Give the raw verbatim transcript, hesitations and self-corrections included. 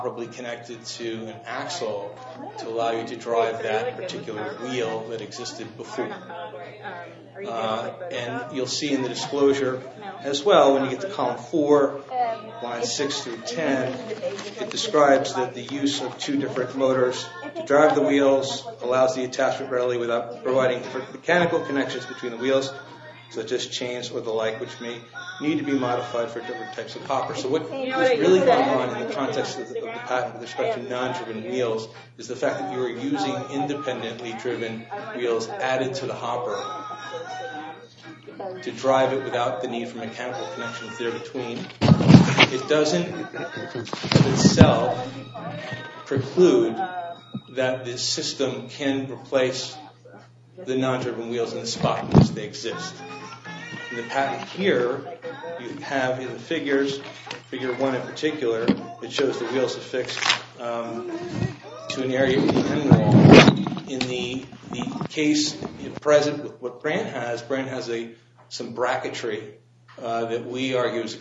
probably connected to an axle to allow you to drive that particular wheel that existed before. Uh, and you'll see in the disclosure as well, when you get to column four, lines six through ten, it describes that the use of two different motors to drive the wheels allows the attachment readily without providing mechanical connections between the wheels, such as chains or the like, which may need to be modified for different types of hopper. So what is really going on in the context of the, of the patent with respect to non-driven wheels is the fact that you are using independently driven wheels added to the hopper to drive it without the need for mechanical connections there between. It doesn't of itself preclude that this system can replace the non-driven wheels in the spot in which they exist. In the patent here, you have in the figures, figure one in particular, it shows the wheels affixed um, to an area in the end wall. In the, the case present with what Brandt has, Brandt has a some bracketry uh, that we argue is